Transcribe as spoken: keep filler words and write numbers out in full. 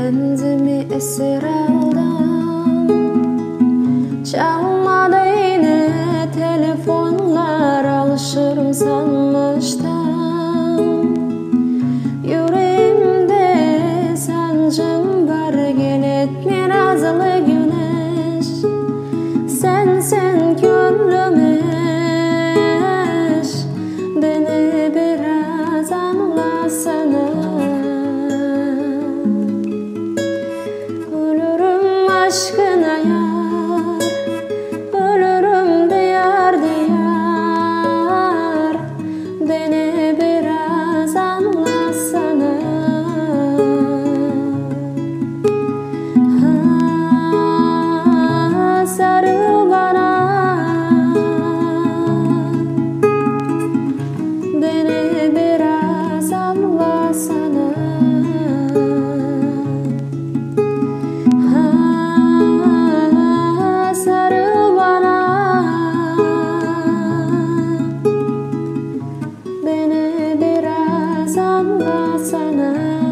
Kendimi esir aldım. Çalmadı yine telefonlar, alışırım sanmıştım. Yüreğimde sancım var, gel etme nazlı güneş. Sen sen gönlüme eş, beni biraz anlasana. Ölürüm aşkına yar, ölürüm diyar diyar, beni biraz anlasana. Ha, sarıl bana, beni biraz anlasana. Ha, sarıl bana, beni biraz anlasana.